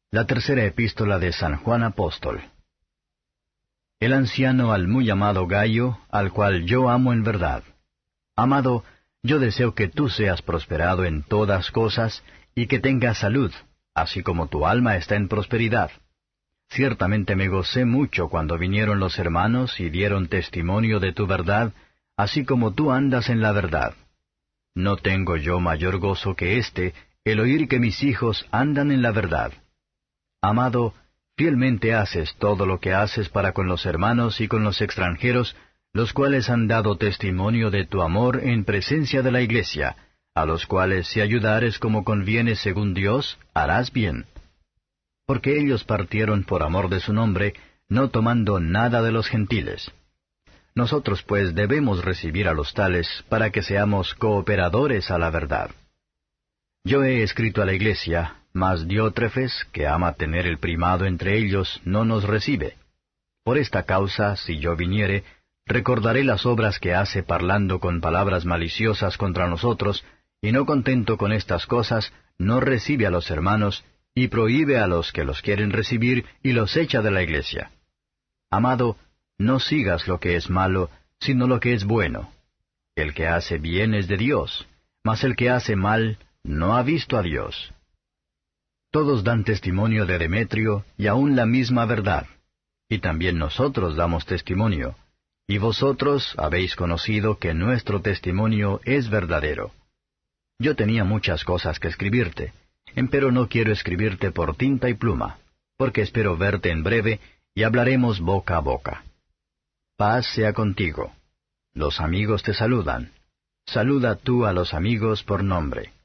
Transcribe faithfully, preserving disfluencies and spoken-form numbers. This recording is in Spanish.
La tercera epístola de San Juan Apóstol. El anciano al muy amado Gayo, al cual yo amo en verdad. Amado, yo deseo que tú seas prosperado en todas cosas, y que tengas salud, así como tu alma está en prosperidad. Ciertamente me gocé mucho cuando vinieron los hermanos y dieron testimonio de tu verdad, así como tú andas en la verdad. No tengo yo mayor gozo que éste, el oír que mis hijos andan en la verdad. Amado, fielmente haces todo lo que haces para con los hermanos y con los extranjeros, los cuales han dado testimonio de tu amor en presencia de la iglesia, a los cuales si ayudares como conviene según Dios, harás bien. Porque ellos partieron por amor de su nombre, no tomando nada de los gentiles. Nosotros pues debemos recibir a los tales, para que seamos cooperadores a la verdad. Yo he escrito a la iglesia, mas Diótrefes, que ama tener el primado entre ellos, no nos recibe. Por esta causa, si yo viniere, recordaré las obras que hace parlando con palabras maliciosas contra nosotros, y no contento con estas cosas, no recibe a los hermanos, y prohíbe a los que los quieren recibir, y los echa de la iglesia. Amado, no sigas lo que es malo, sino lo que es bueno. El que hace bien es de Dios, mas el que hace mal no ha visto a Dios. Todos dan testimonio de Demetrio, y aun la misma verdad. Y también nosotros damos testimonio. Y vosotros habéis conocido que nuestro testimonio es verdadero. Yo tenía muchas cosas que escribirte, empero no quiero escribirte por tinta y pluma, porque espero verte en breve, y hablaremos boca a boca. Paz sea contigo. Los amigos te saludan. Saluda tú a los amigos por nombre.